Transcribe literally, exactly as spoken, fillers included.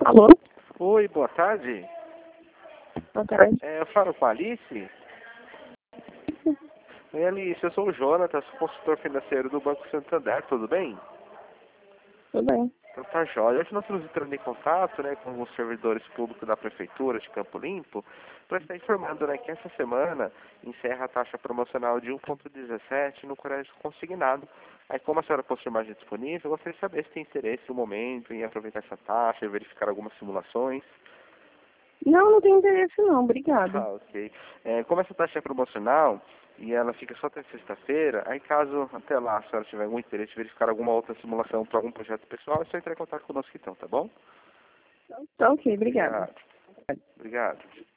Alô? Oi, boa tarde. Boa tarde. É, eu falo com a Alice? Oi, Alice, eu sou o Jonathan, sou consultor financeiro do Banco Santander, tudo bem? Tudo bem. Então tá jóia. Hoje nós estamos entrando em contato, né, com os servidores públicos da Prefeitura de Campo Limpo para estar informando, né, que essa semana encerra a taxa promocional de um vírgula dezessete no crédito consignado. Aí, como a senhora possui imagem disponível, eu gostaria de saber se tem interesse no momento em aproveitar essa taxa e verificar algumas simulações. Não, não tem interesse não, obrigada. Ah, ok. É, como essa taxa é promocional e ela fica só até sexta-feira, aí caso até lá a senhora tiver algum interesse em verificar alguma outra simulação para algum projeto pessoal, é só entrar em contato conosco então, tá bom? Tá ok, obrigada. Obrigado. Obrigado.